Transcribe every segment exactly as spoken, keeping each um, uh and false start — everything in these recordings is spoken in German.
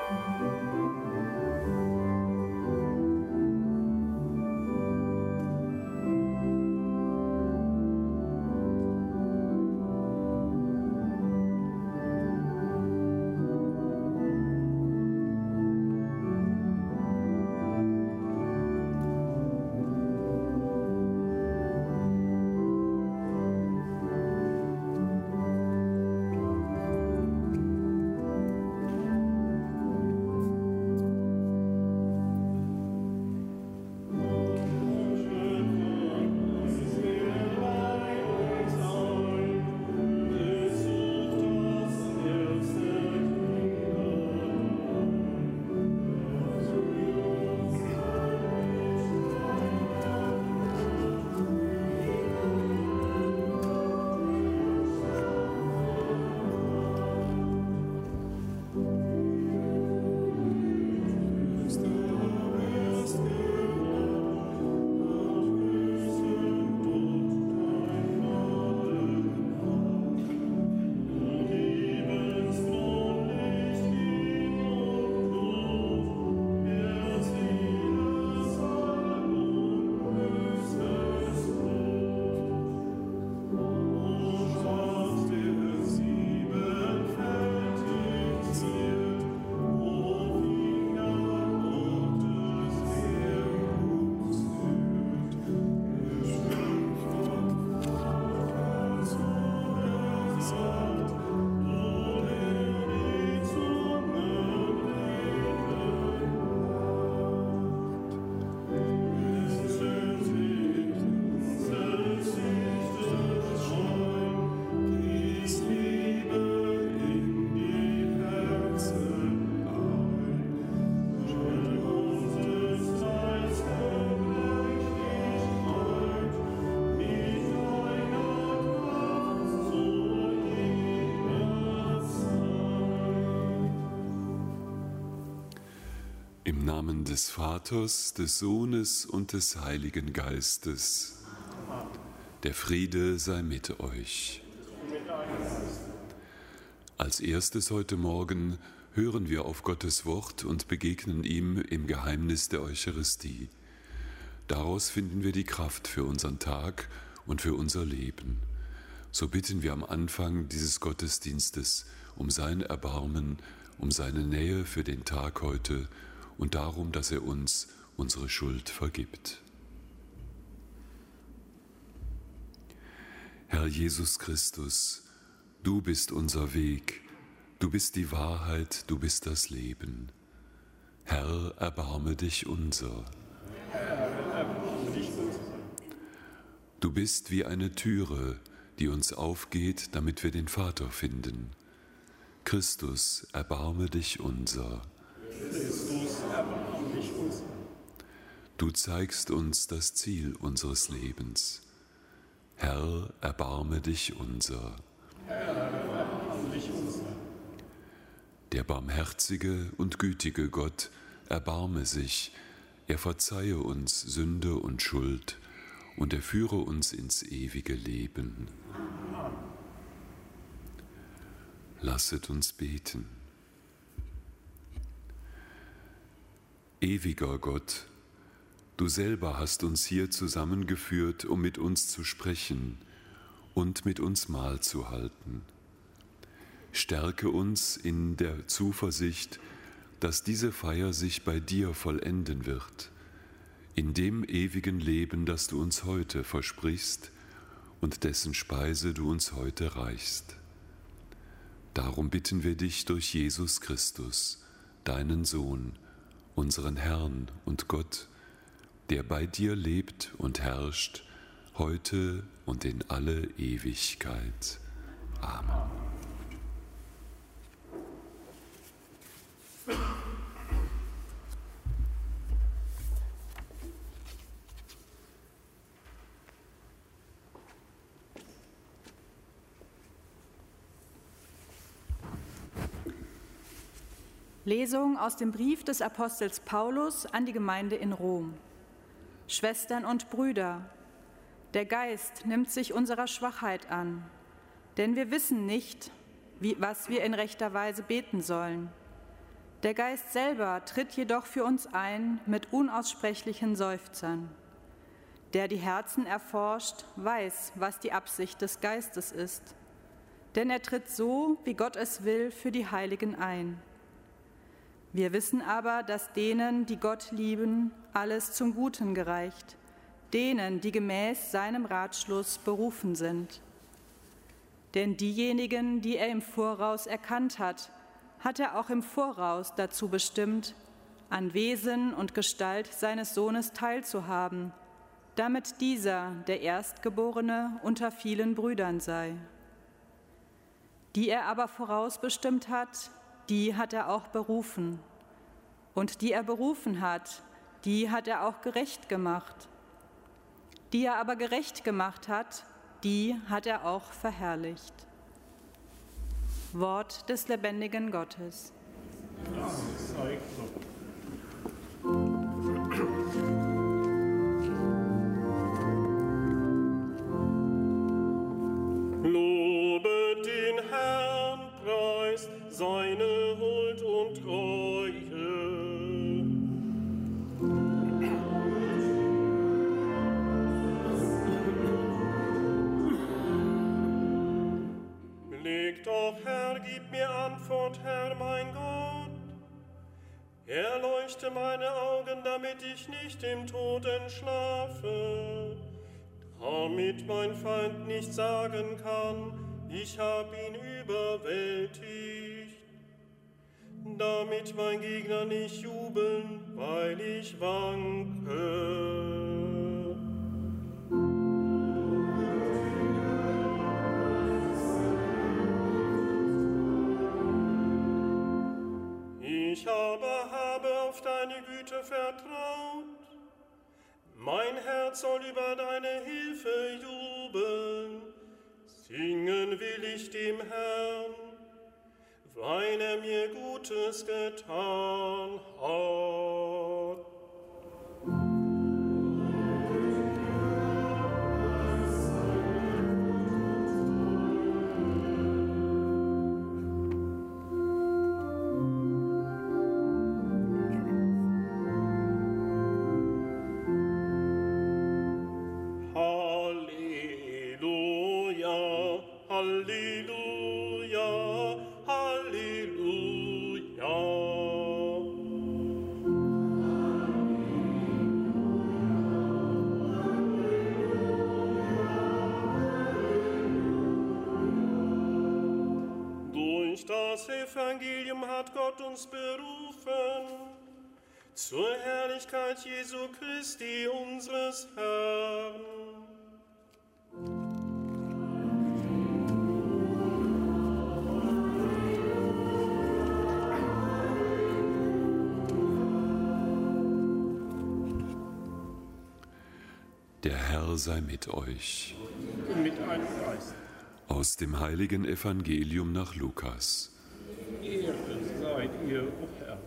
Im Namen des Vaters, des Sohnes und des Heiligen Geistes. Der Friede sei mit euch. Als erstes heute Morgen hören wir auf Gottes Wort und begegnen ihm im Geheimnis der Eucharistie. Daraus finden wir die Kraft für unseren Tag und für unser Leben. So bitten wir am Anfang dieses Gottesdienstes um sein Erbarmen, um seine Nähe für den Tag heute und darum, dass er uns unsere Schuld vergibt. Herr Jesus Christus, du bist unser Weg, du bist die Wahrheit, du bist das Leben. Herr, erbarme dich unser. Du bist wie eine Türe, die uns aufgeht, damit wir den Vater finden. Christus, erbarme dich unser. Christus, erbarme dich unser. Du zeigst uns das Ziel unseres Lebens. Herr, erbarme dich unser. Herr, erbarme dich unser. Der barmherzige und gütige Gott, erbarme sich, er verzeihe uns Sünde und Schuld und er führe uns ins ewige Leben. Lasset uns beten. Ewiger Gott, du selber hast uns hier zusammengeführt, um mit uns zu sprechen und mit uns Mahl zu halten. Stärke uns in der Zuversicht, dass diese Feier sich bei dir vollenden wird, in dem ewigen Leben, das du uns heute versprichst und dessen Speise du uns heute reichst. Darum bitten wir dich durch Jesus Christus, deinen Sohn, unseren Herrn und Gott, der bei dir lebt und herrscht, heute und in alle Ewigkeit. Amen. Lesung aus dem Brief des Apostels Paulus an die Gemeinde in Rom. Schwestern und Brüder, der Geist nimmt sich unserer Schwachheit an, denn wir wissen nicht, wie, was wir in rechter Weise beten sollen. Der Geist selber tritt jedoch für uns ein mit unaussprechlichen Seufzern. Der die Herzen erforscht, weiß, was die Absicht des Geistes ist. Denn er tritt so, wie Gott es will, für die Heiligen ein. Wir wissen aber, dass denen, die Gott lieben, alles zum Guten gereicht, denen, die gemäß seinem Ratschluss berufen sind. Denn diejenigen, die er im Voraus erkannt hat, hat er auch im Voraus dazu bestimmt, an Wesen und Gestalt seines Sohnes teilzuhaben, damit dieser, der Erstgeborene, unter vielen Brüdern sei. Die er aber vorausbestimmt hat, die hat er auch berufen. Und die er berufen hat, die hat er auch gerecht gemacht. Die er aber gerecht gemacht hat, die hat er auch verherrlicht. Wort des lebendigen Gottes. Ja, sei Gott. Lobet den Herrn, preist seine Huld und Treue. Leg doch, Herr, gib mir Antwort, Herr, mein Gott. Erleuchte meine Augen, damit ich nicht im Tod entschlafe, damit mein Feind nicht sagen kann, ich hab ihn überwältigt, damit mein Gegner nicht jubeln, weil ich wanke. Ich aber habe auf deine Güte vertraut. Mein Herz soll über deine Hilfe jubeln. Singen will ich dem Herrn, weil er mir Gutes getan hat. Das Evangelium hat Gott uns berufen, zur Herrlichkeit Jesu Christi, unseres Herrn. Der Herr sei mit euch. Und mit einem Geist. Aus dem heiligen Evangelium nach Lukas. Ehre seid ihr, o Herr.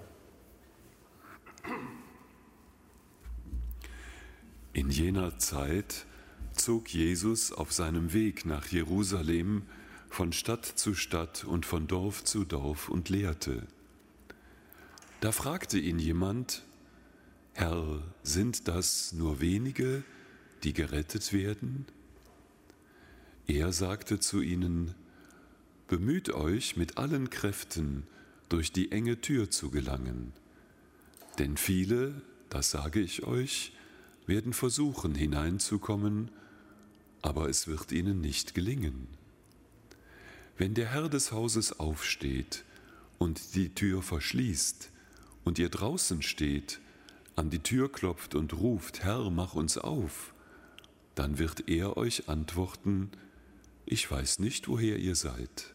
In jener Zeit zog Jesus auf seinem Weg nach Jerusalem von Stadt zu Stadt und von Dorf zu Dorf und lehrte. Da fragte ihn jemand: Herr, sind das nur wenige, die gerettet werden? Er sagte zu ihnen: Bemüht euch mit allen Kräften, durch die enge Tür zu gelangen. Denn viele, das sage ich euch, werden versuchen hineinzukommen, aber es wird ihnen nicht gelingen. Wenn der Herr des Hauses aufsteht und die Tür verschließt und ihr draußen steht, an die Tür klopft und ruft: Herr, mach uns auf, dann wird er euch antworten: Ich weiß nicht, woher ihr seid.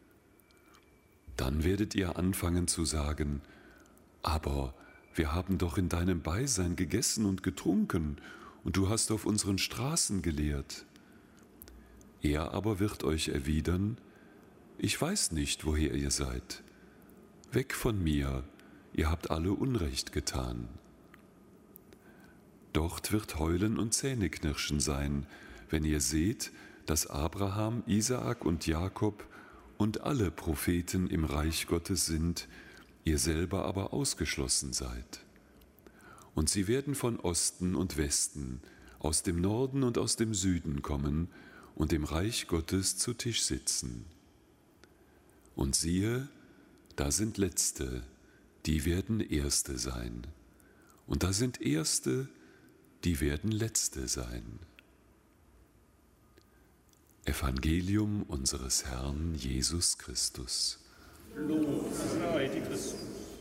Dann werdet ihr anfangen zu sagen: Aber wir haben doch in deinem Beisein gegessen und getrunken, und du hast auf unseren Straßen gelehrt. Er aber wird euch erwidern: Ich weiß nicht, woher ihr seid. Weg von mir, ihr habt alle Unrecht getan. Dort wird Heulen und Zähneknirschen sein, wenn ihr seht, dass Abraham, Isaak und Jakob und alle Propheten im Reich Gottes sind, ihr selber aber ausgeschlossen seid. Und sie werden von Osten und Westen, aus dem Norden und aus dem Süden kommen und im Reich Gottes zu Tisch sitzen. Und siehe, da sind Letzte, die werden Erste sein. Und da sind Erste, die werden Letzte sein. Evangelium unseres Herrn Jesus Christus. Lob sei dir Christus.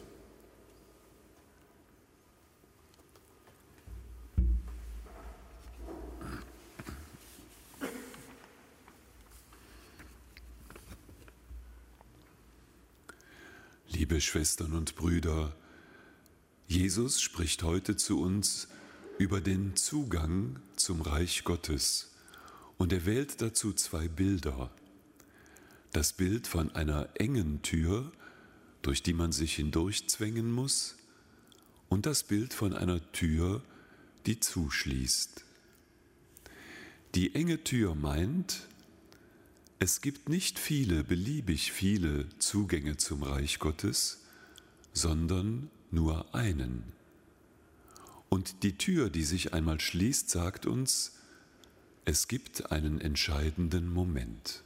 Liebe Schwestern und Brüder, Jesus spricht heute zu uns über den Zugang zum Reich Gottes und er wählt dazu zwei Bilder. Das Bild von einer engen Tür, durch die man sich hindurchzwängen muss, und das Bild von einer Tür, die zuschließt. Die enge Tür meint, es gibt nicht viele, beliebig viele Zugänge zum Reich Gottes, sondern nur einen. Und die Tür, die sich einmal schließt, sagt uns, es gibt einen entscheidenden Moment.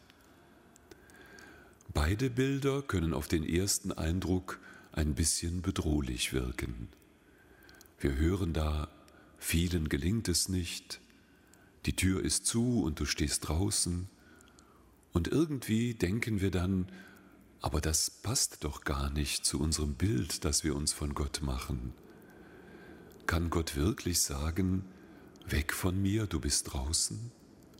Beide Bilder können auf den ersten Eindruck ein bisschen bedrohlich wirken. Wir hören da, vielen gelingt es nicht, die Tür ist zu und du stehst draußen. Und irgendwie denken wir dann, aber das passt doch gar nicht zu unserem Bild, das wir uns von Gott machen. Kann Gott wirklich sagen, weg von mir, du bist draußen?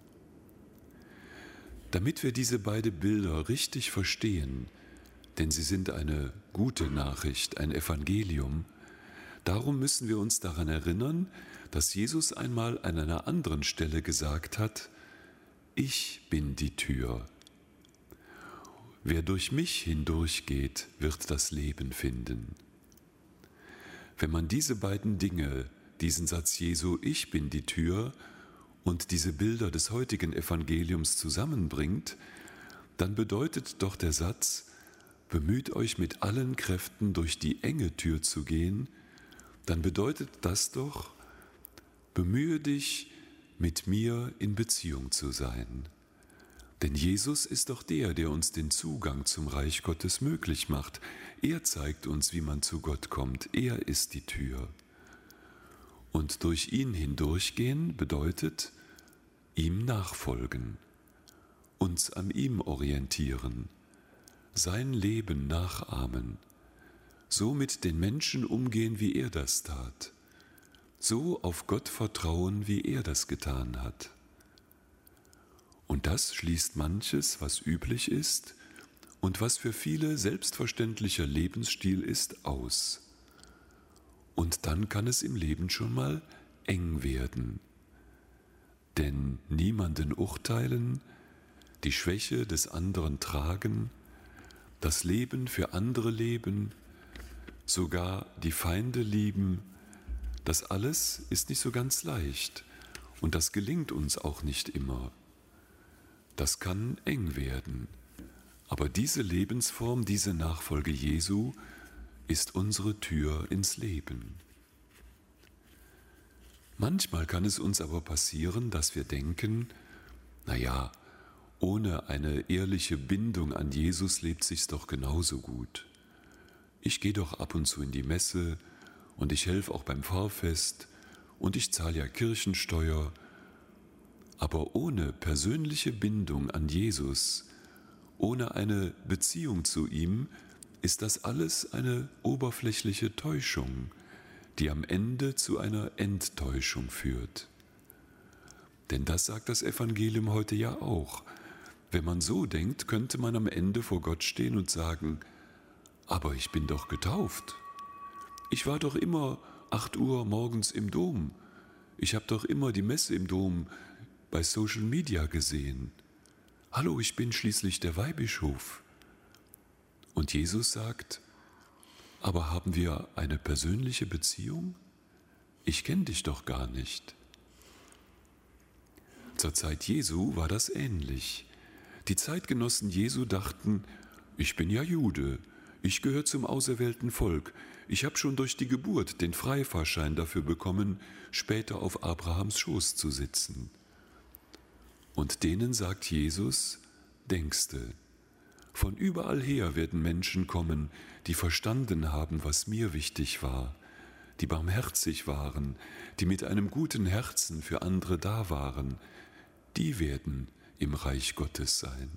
Damit wir diese beiden Bilder richtig verstehen, denn sie sind eine gute Nachricht, ein Evangelium, darum müssen wir uns daran erinnern, dass Jesus einmal an einer anderen Stelle gesagt hat, ich bin die Tür. Wer durch mich hindurchgeht, wird das Leben finden. Wenn man diese beiden Dinge, diesen Satz Jesu, ich bin die Tür, und diese Bilder des heutigen Evangeliums zusammenbringt, dann bedeutet doch der Satz, bemüht euch mit allen Kräften durch die enge Tür zu gehen, dann bedeutet das doch, bemühe dich, mit mir in Beziehung zu sein. Denn Jesus ist doch der, der uns den Zugang zum Reich Gottes möglich macht. Er zeigt uns, wie man zu Gott kommt. Er ist die Tür. Und durch ihn hindurchgehen bedeutet, ihm nachfolgen, uns an ihm orientieren, sein Leben nachahmen, so mit den Menschen umgehen, wie er das tat, so auf Gott vertrauen, wie er das getan hat. Und das schließt manches, was üblich ist und was für viele selbstverständlicher Lebensstil ist, aus. Und dann kann es im Leben schon mal eng werden. Denn niemanden urteilen, die Schwäche des anderen tragen, das Leben für andere leben, sogar die Feinde lieben, das alles ist nicht so ganz leicht und das gelingt uns auch nicht immer. Das kann eng werden, aber diese Lebensform, diese Nachfolge Jesu ist unsere Tür ins Leben. Manchmal kann es uns aber passieren, dass wir denken, naja, ohne eine ehrliche Bindung an Jesus lebt sich's doch genauso gut. Ich gehe doch ab und zu in die Messe und ich helfe auch beim Pfarrfest und ich zahle ja Kirchensteuer. Aber ohne persönliche Bindung an Jesus, ohne eine Beziehung zu ihm, ist das alles eine oberflächliche Täuschung, die am Ende zu einer Enttäuschung führt. Denn das sagt das Evangelium heute ja auch. Wenn man so denkt, könnte man am Ende vor Gott stehen und sagen, aber ich bin doch getauft. Ich war doch immer acht Uhr morgens im Dom. Ich habe doch immer die Messe im Dom bei Social Media gesehen. Hallo, ich bin schließlich der Weihbischof. Und Jesus sagt, aber haben wir eine persönliche Beziehung? Ich kenne dich doch gar nicht. Zur Zeit Jesu war das ähnlich. Die Zeitgenossen Jesu dachten, ich bin ja Jude, Ich gehöre zum auserwählten Volk. Ich habe schon durch die Geburt den Freifahrschein dafür bekommen, später auf Abrahams Schoß zu sitzen. Und denen sagt Jesus, denkste, von überall her werden Menschen kommen, die verstanden haben, was mir wichtig war, die barmherzig waren, die mit einem guten Herzen für andere da waren, die werden im Reich Gottes sein.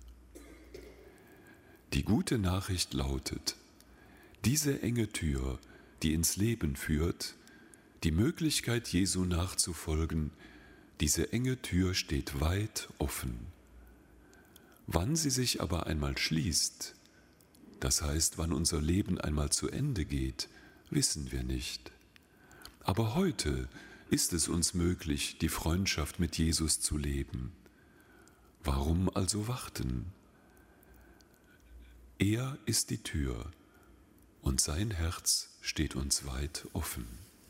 Die gute Nachricht lautet, diese enge Tür, die ins Leben führt, die Möglichkeit Jesu nachzufolgen, diese enge Tür steht weit offen. Wann sie sich aber einmal schließt, das heißt, wann unser Leben einmal zu Ende geht, wissen wir nicht. Aber heute ist es uns möglich, die Freundschaft mit Jesus zu leben. Warum also warten? Er ist die Tür und sein Herz steht uns weit offen.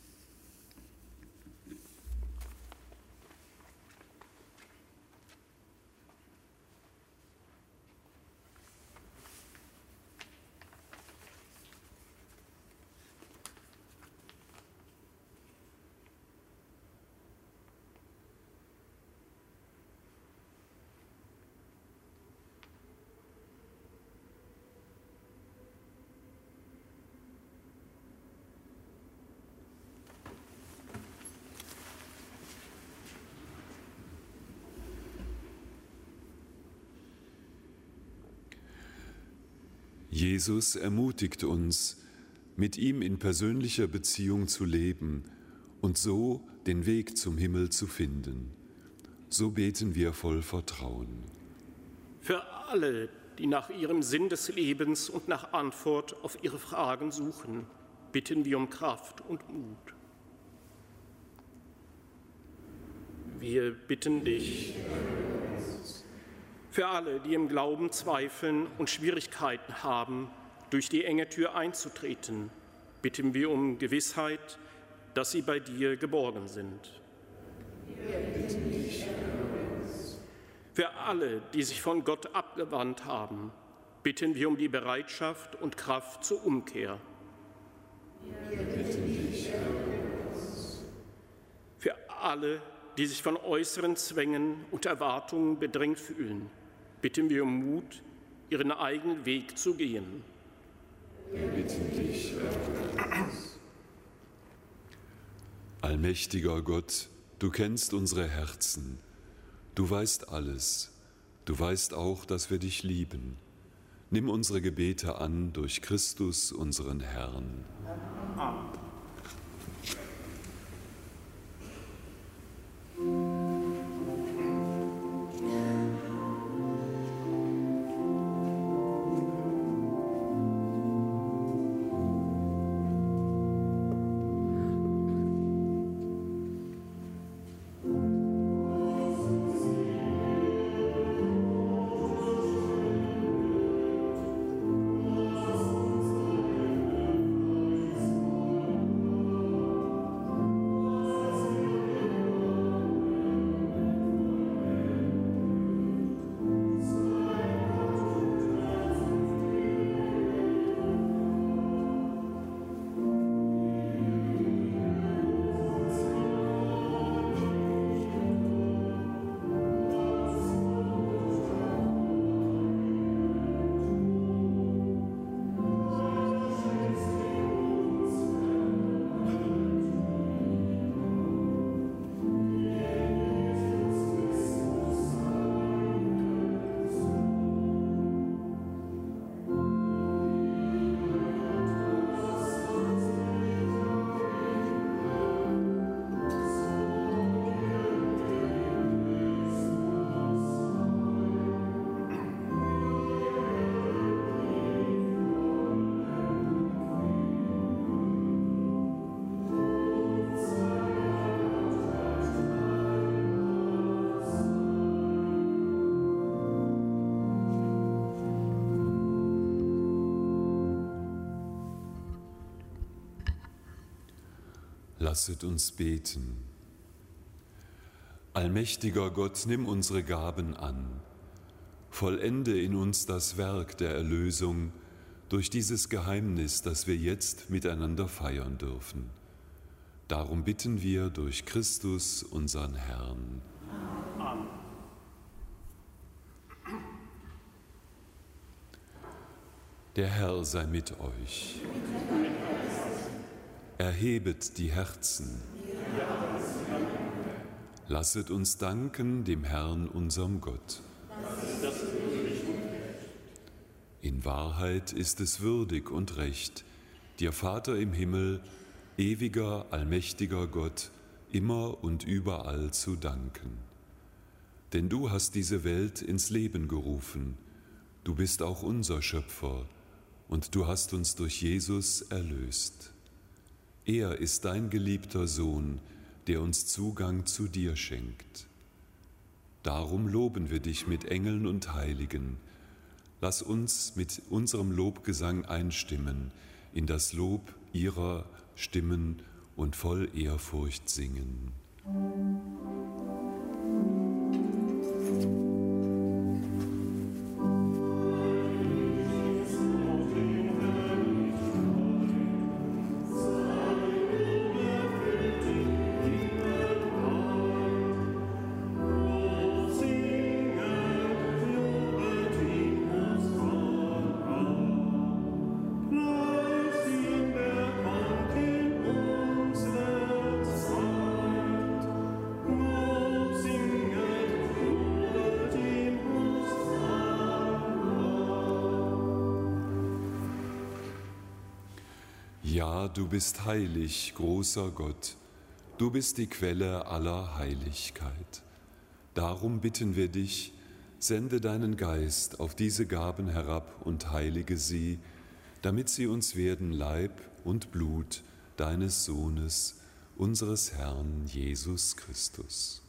Jesus ermutigt uns, mit ihm in persönlicher Beziehung zu leben und so den Weg zum Himmel zu finden. So beten wir voll Vertrauen. Für alle, die nach ihrem Sinn des Lebens und nach Antwort auf ihre Fragen suchen, bitten wir um Kraft und Mut. Wir bitten dich. Für alle, die im Glauben zweifeln und Schwierigkeiten haben, durch die enge Tür einzutreten, bitten wir um Gewissheit, dass sie bei dir geborgen sind. Wir bitten dich. Für alle, die sich von Gott abgewandt haben, bitten wir um die Bereitschaft und Kraft zur Umkehr. Wir bitten dich. Für alle, die sich von äußeren Zwängen und Erwartungen bedrängt fühlen, bitten wir um Mut, ihren eigenen Weg zu gehen. Wir bitten dich. Allmächtiger Gott, du kennst unsere Herzen. Du weißt alles. Du weißt auch, dass wir dich lieben. Nimm unsere Gebete an durch Christus, unseren Herrn. Amen. Lasset uns beten. Allmächtiger Gott, nimm unsere Gaben an. Vollende in uns das Werk der Erlösung durch dieses Geheimnis, das wir jetzt miteinander feiern dürfen. Darum bitten wir durch Christus, unseren Herrn. Amen. Der Herr sei mit euch. Erhebet die Herzen. Lasset uns danken dem Herrn, unserem Gott. In Wahrheit ist es würdig und recht, dir, Vater im Himmel, ewiger, allmächtiger Gott, immer und überall zu danken. Denn du hast diese Welt ins Leben gerufen, du bist auch unser Schöpfer, und du hast uns durch Jesus erlöst. Er ist dein geliebter Sohn, der uns Zugang zu dir schenkt. Darum loben wir dich mit Engeln und Heiligen. Lass uns mit unserem Lobgesang einstimmen in das Lob ihrer Stimmen und voll Ehrfurcht singen. Ja, du bist heilig, großer Gott, du bist die Quelle aller Heiligkeit. Darum bitten wir dich, sende deinen Geist auf diese Gaben herab und heilige sie, damit sie uns werden Leib und Blut deines Sohnes, unseres Herrn Jesus Christus.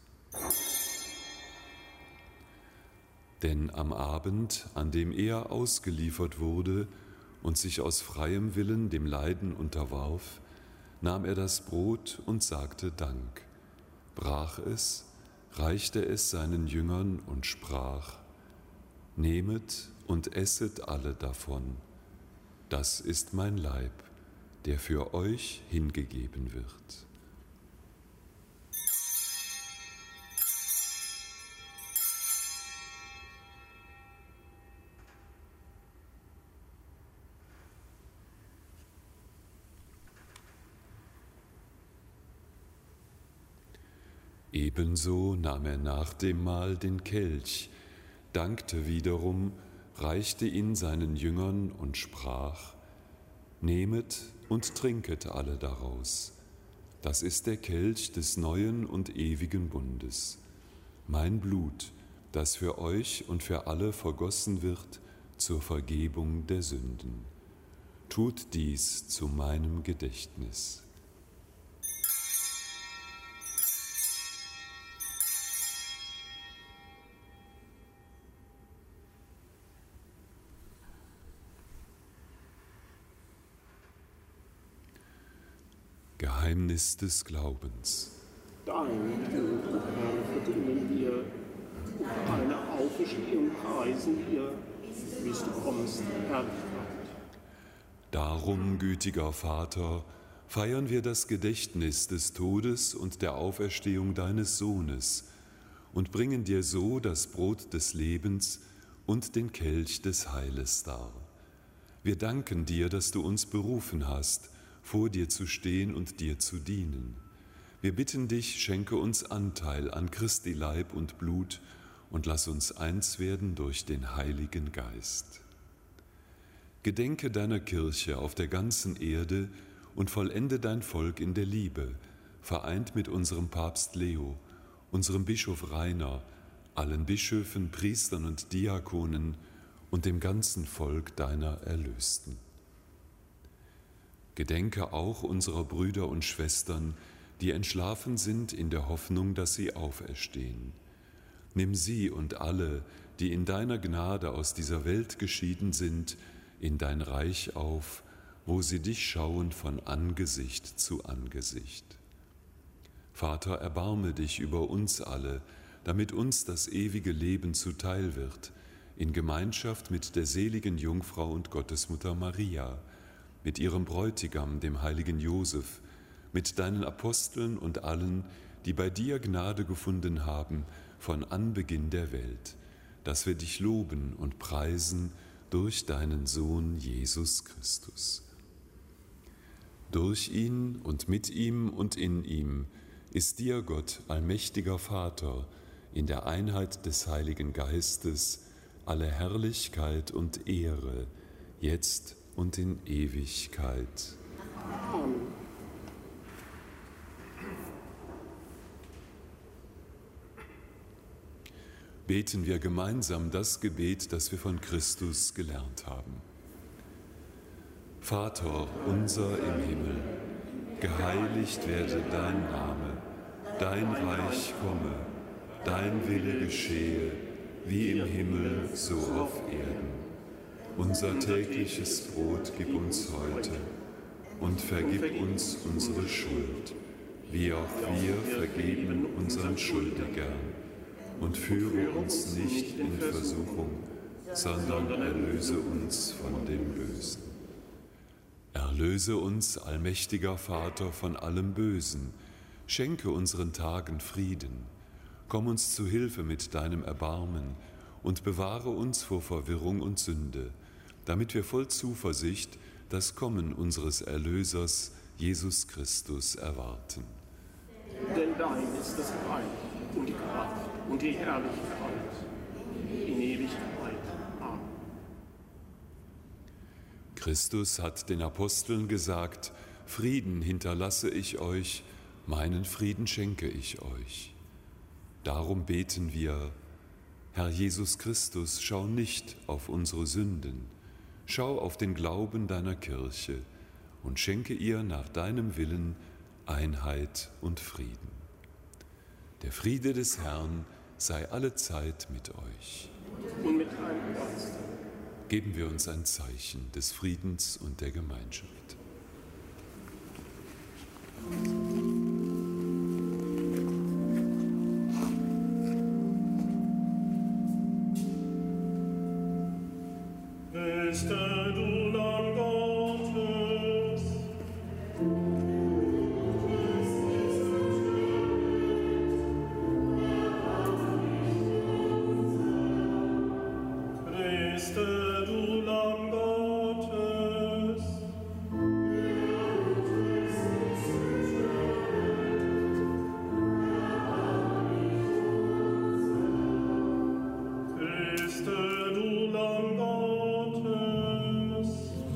Denn am Abend, an dem er ausgeliefert wurde und sich aus freiem Willen dem Leiden unterwarf, nahm er das Brot und sagte Dank, brach es, reichte es seinen Jüngern und sprach: Nehmet und esset alle davon. Das ist mein Leib, der für euch hingegeben wird. Ebenso nahm er nach dem Mahl den Kelch, dankte wiederum, reichte ihn seinen Jüngern und sprach: Nehmet und trinket alle daraus. Das ist der Kelch des neuen und ewigen Bundes, mein Blut, das für euch und für alle vergossen wird zur Vergebung der Sünden. Tut dies zu meinem Gedächtnis. Geheimnis des Glaubens. Dein Tod, o Herr, verkünden wir, deine Auferstehung preisen wir, bis du kommst, Herrlichkeit. Darum, gütiger Vater, feiern wir das Gedächtnis des Todes und der Auferstehung deines Sohnes und bringen dir so das Brot des Lebens und den Kelch des Heiles dar. Wir danken dir, dass du uns berufen hast, vor dir zu stehen und dir zu dienen. Wir bitten dich, schenke uns Anteil an Christi Leib und Blut und lass uns eins werden durch den Heiligen Geist. Gedenke deiner Kirche auf der ganzen Erde und vollende dein Volk in der Liebe, vereint mit unserem Papst Leo, unserem Bischof Rainer, allen Bischöfen, Priestern und Diakonen und dem ganzen Volk deiner Erlösten. Gedenke auch unserer Brüder und Schwestern, die entschlafen sind in der Hoffnung, dass sie auferstehen. Nimm sie und alle, die in deiner Gnade aus dieser Welt geschieden sind, in dein Reich auf, wo sie dich schauen von Angesicht zu Angesicht. Vater, erbarme dich über uns alle, damit uns das ewige Leben zuteil wird, in Gemeinschaft mit der seligen Jungfrau und Gottesmutter Maria, mit ihrem Bräutigam, dem heiligen Josef, mit deinen Aposteln und allen, die bei dir Gnade gefunden haben von Anbeginn der Welt, dass wir dich loben und preisen durch deinen Sohn Jesus Christus. Durch ihn und mit ihm und in ihm ist dir, Gott, allmächtiger Vater, in der Einheit des Heiligen Geistes, alle Herrlichkeit und Ehre, jetzt und in Ewigkeit. Amen. Beten wir gemeinsam das Gebet, das wir von Christus gelernt haben. Vater unser im Himmel, geheiligt werde dein Name, dein Reich komme, dein Wille geschehe, wie im Himmel, so auf Erden. Unser tägliches Brot gib uns heute und vergib uns unsere Schuld, wie auch wir vergeben unseren Schuldigern. Und führe uns nicht in Versuchung, sondern erlöse uns von dem Bösen. Erlöse uns, allmächtiger Vater, von allem Bösen. Schenke unseren Tagen Frieden. Komm uns zu Hilfe mit deinem Erbarmen und bewahre uns vor Verwirrung und Sünde, damit wir voll Zuversicht das Kommen unseres Erlösers, Jesus Christus, erwarten. Denn dein ist das Reich und die Kraft und die Herrlichkeit in Ewigkeit. Amen. Christus hat den Aposteln gesagt: Frieden hinterlasse ich euch, meinen Frieden schenke ich euch. Darum beten wir: Herr Jesus Christus, schau nicht auf unsere Sünden, schau auf den Glauben deiner Kirche und schenke ihr nach deinem Willen Einheit und Frieden. Der Friede des Herrn sei allezeit mit euch. Und mit deinem Geist. Geben wir uns ein Zeichen des Friedens und der Gemeinschaft. Beste du Lamm Gottes, Christe du Lamm Gottes, Christe du Lamm Gottes,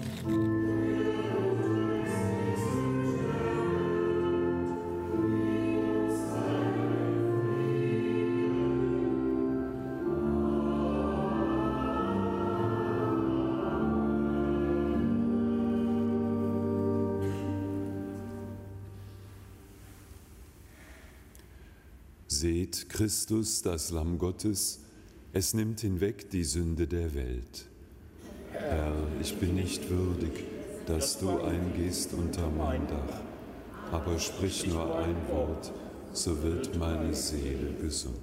Seht Christus, das Lamm Gottes, es nimmt hinweg die Sünde der Welt. Herr, ich bin nicht würdig, dass du eingehst unter mein Dach, aber sprich nur ein Wort, so wird meine Seele gesund.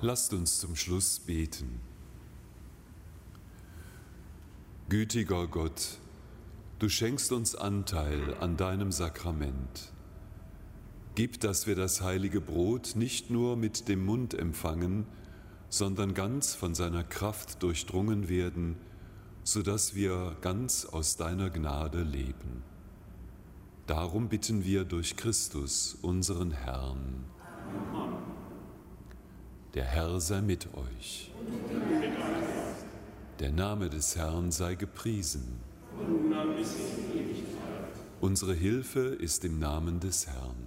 Lasst uns zum Schluss beten. Gütiger Gott, du schenkst uns Anteil an deinem Sakrament. Gib, dass wir das heilige Brot nicht nur mit dem Mund empfangen, sondern ganz von seiner Kraft durchdrungen werden, sodass wir ganz aus deiner Gnade leben. Darum bitten wir durch Christus, unseren Herrn. Der Herr sei mit euch. Der Name des Herrn sei gepriesen. Unsere Hilfe ist im Namen des Herrn.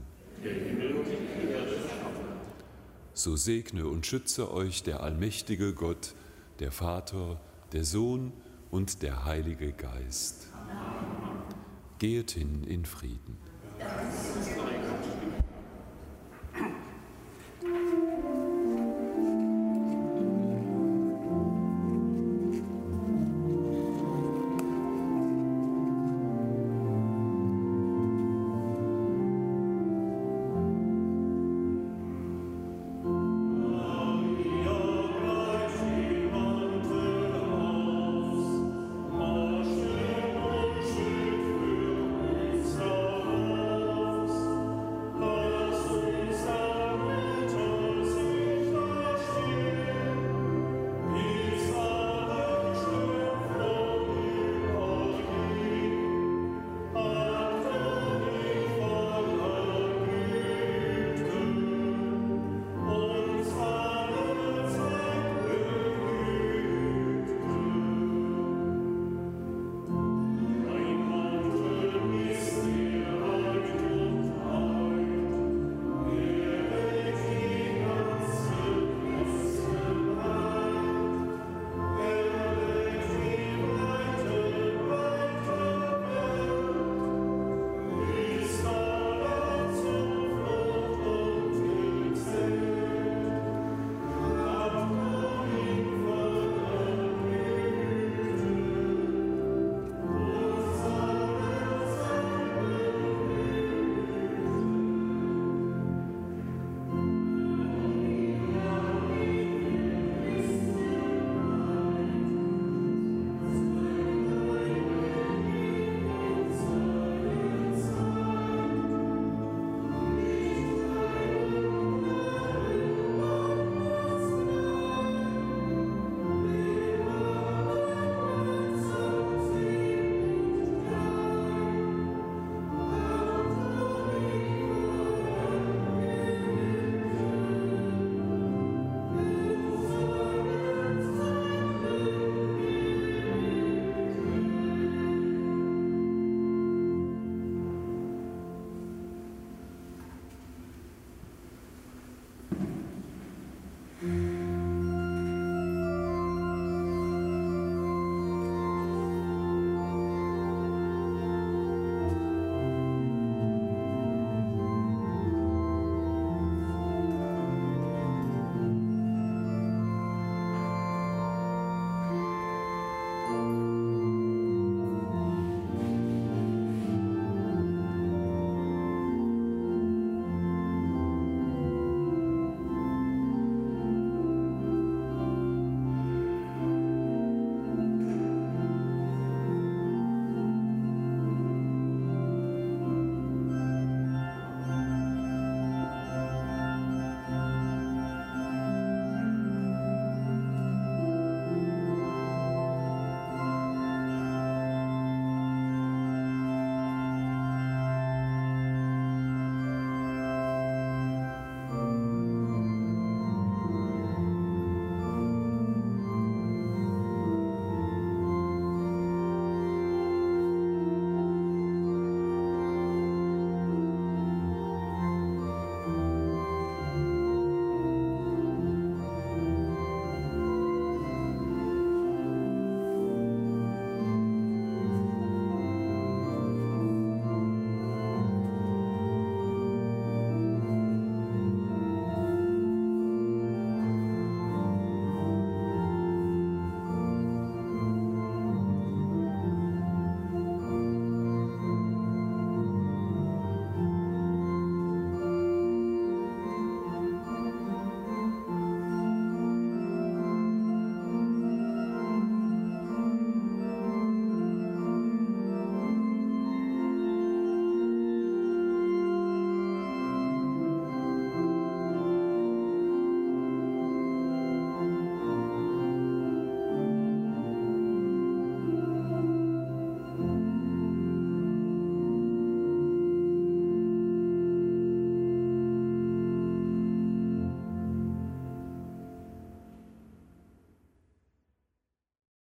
So segne und schütze euch der allmächtige Gott, der Vater, der Sohn und der Heilige Geist. Geht hin in Frieden.